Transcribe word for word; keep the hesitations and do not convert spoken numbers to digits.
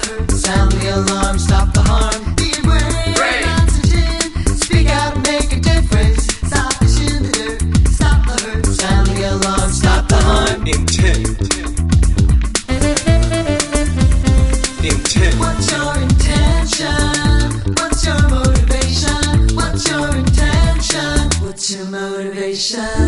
hurt. Sound the alarm, stop the harm. Be brave, brave. Oxygen. Speak out, make a difference. Stop the shit in the dirt. Stop the hurt. Sound the alarm, stop the harm. Intent. Intent. What's your intention? What's your motivation? What's your intention? What's your motivation?